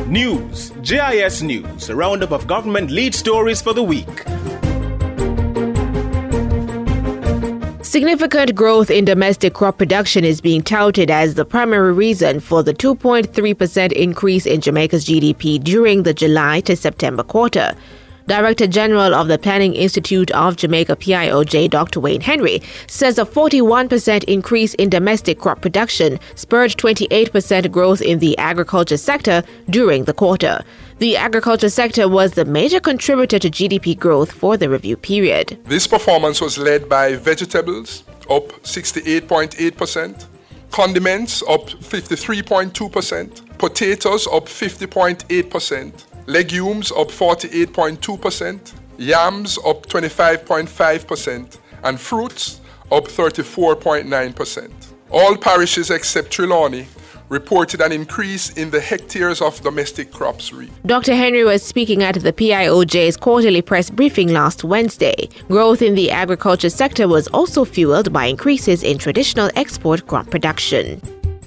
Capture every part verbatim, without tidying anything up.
News, J I S News, a roundup of government lead stories for the week. Significant growth in domestic crop production is being touted as the primary reason for the two point three percent increase in Jamaica's G D P during the July to September quarter. Director General of the Planning Institute of Jamaica, P I O J, Doctor Wayne Henry, says a forty-one percent increase in domestic crop production spurred twenty-eight percent growth in the agriculture sector during the quarter. The agriculture sector was the major contributor to G D P growth for the review period. This performance was led by vegetables, up sixty-eight point eight percent, condiments, up fifty-three point two percent, potatoes, up fifty point eight percent, legumes up forty-eight point two percent, yams up twenty-five point five percent, and fruits up thirty-four point nine percent. All parishes except Trelawney reported an increase in the hectares of domestic crops reaped. Doctor Henry was speaking at the P I O J's quarterly press briefing last Wednesday. Growth in the agriculture sector was also fueled by increases in traditional export crop production.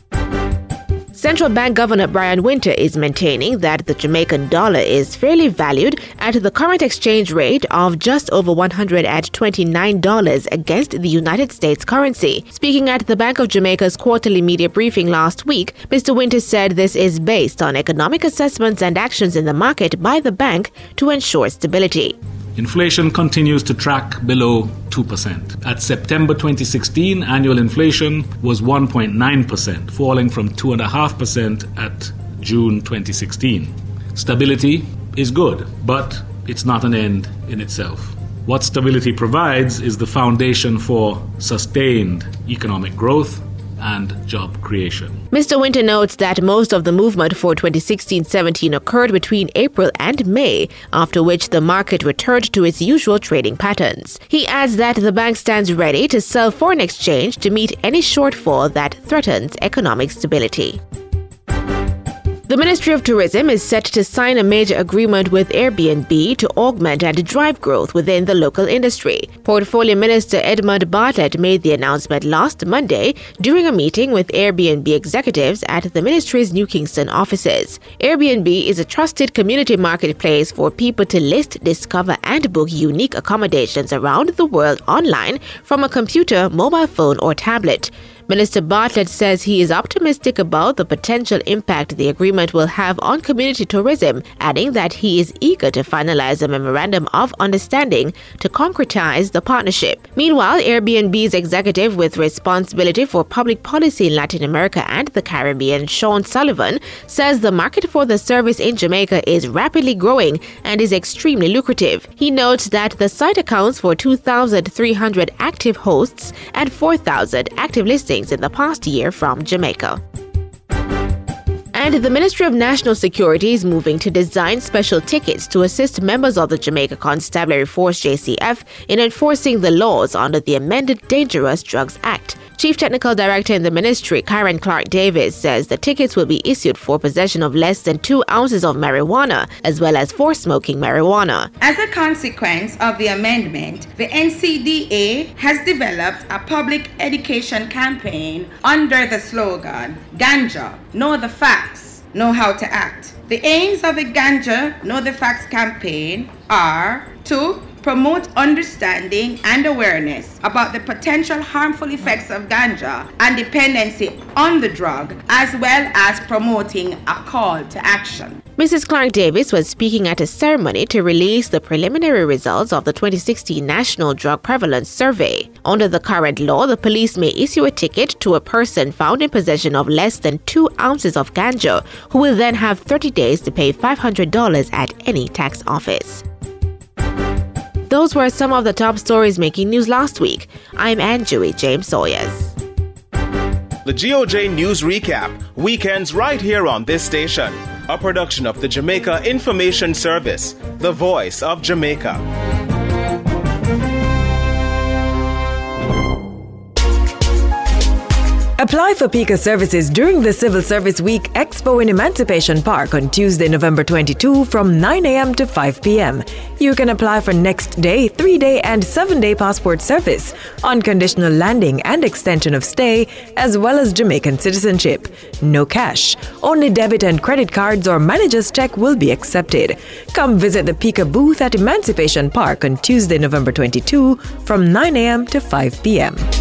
Central Bank Governor Brian Winter is maintaining that the Jamaican dollar is fairly valued at the current exchange rate of just over one hundred twenty-nine dollars against the United States currency. Speaking at the Bank of Jamaica's quarterly media briefing last week, Mister Winter said this is based on economic assessments and actions in the market by the bank to ensure stability. Inflation continues to track below two percent. At September twenty sixteen, annual inflation was one point nine percent, falling from two point five percent at June twenty sixteen. Stability is good, but it's not an end in itself. What stability provides is the foundation for sustained economic growth and job creation. Mister Winter notes that most of the movement for twenty sixteen seventeen occurred between April and May, after which the market returned to its usual trading patterns. He adds that the bank stands ready to sell foreign exchange to meet any shortfall that threatens economic stability. The Ministry of Tourism is set to sign a major agreement with Airbnb to augment and drive growth within the local industry. Portfolio Minister Edmund Bartlett made the announcement last Monday during a meeting with Airbnb executives at the ministry's New Kingston offices. Airbnb is a trusted community marketplace for people to list, discover, and book unique accommodations around the world online from a computer, mobile phone, or tablet. Minister Bartlett says he is optimistic about the potential impact the agreement will have on community tourism, adding that he is eager to finalize a memorandum of understanding to concretize the partnership. Meanwhile, Airbnb's executive with responsibility for public policy in Latin America and the Caribbean, Sean Sullivan, says the market for the service in Jamaica is rapidly growing and is extremely lucrative. He notes that the site accounts for two thousand three hundred active hosts and four thousand active listings in the past year from Jamaica. And the Ministry of National Security is moving to design special tickets to assist members of the Jamaica Constabulary Force J C F in enforcing the laws under the amended Dangerous Drugs Act. Chief Technical Director in the ministry, Karen Clark Davis, says the tickets will be issued for possession of less than two ounces of marijuana, as well as for smoking marijuana. As a consequence of the amendment, the N C D A has developed a public education campaign under the slogan, Ganja, Know the Facts, Know How to Act. The aims of the Ganja, Know the Facts campaign are to promote understanding and awareness about the potential harmful effects of ganja and dependency on the drug, as well as promoting a call to action. Missus Clark Davis was speaking at a ceremony to release the preliminary results of the twenty sixteen National Drug Prevalence Survey. Under the current law, the police may issue a ticket to a person found in possession of less than two ounces of ganja, who will then have thirty days to pay five hundred dollars at any tax office. Those were some of the top stories making news last week. I'm Anjui James Sawyers. The G O J News Recap, weekends right here on this station. A production of the Jamaica Information Service, the voice of Jamaica. Apply for PICA services during the Civil Service Week Expo in Emancipation Park on Tuesday, November twenty-second from nine a.m. to five p.m. You can apply for next day, three-day and seven-day passport service, unconditional landing and extension of stay, as well as Jamaican citizenship. No cash. Only debit and credit cards or manager's check will be accepted. Come visit the PICA booth at Emancipation Park on Tuesday, November twenty-second from nine a.m. to five p.m.